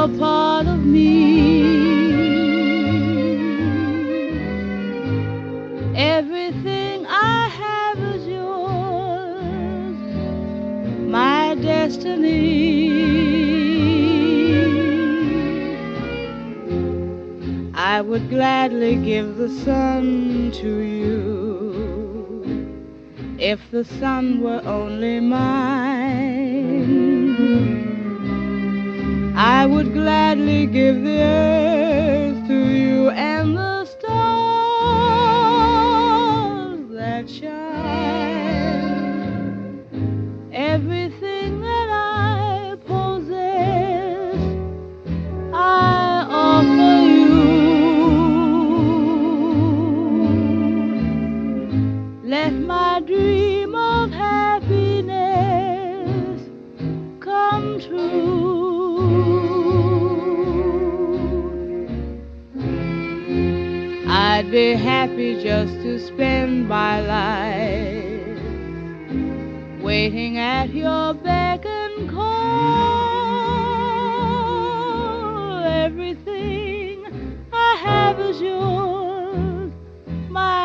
you're part of me. Everything I have is yours, my destiny. I would gladly give the sun to you if the sun were only mine. I would gladly give the earth to you and the stars that shine. Everything that I possess, I offer you. Let my dream of happiness come true. I'd be happy just to spend my life waiting at your beck and call. Everything I have is yours, my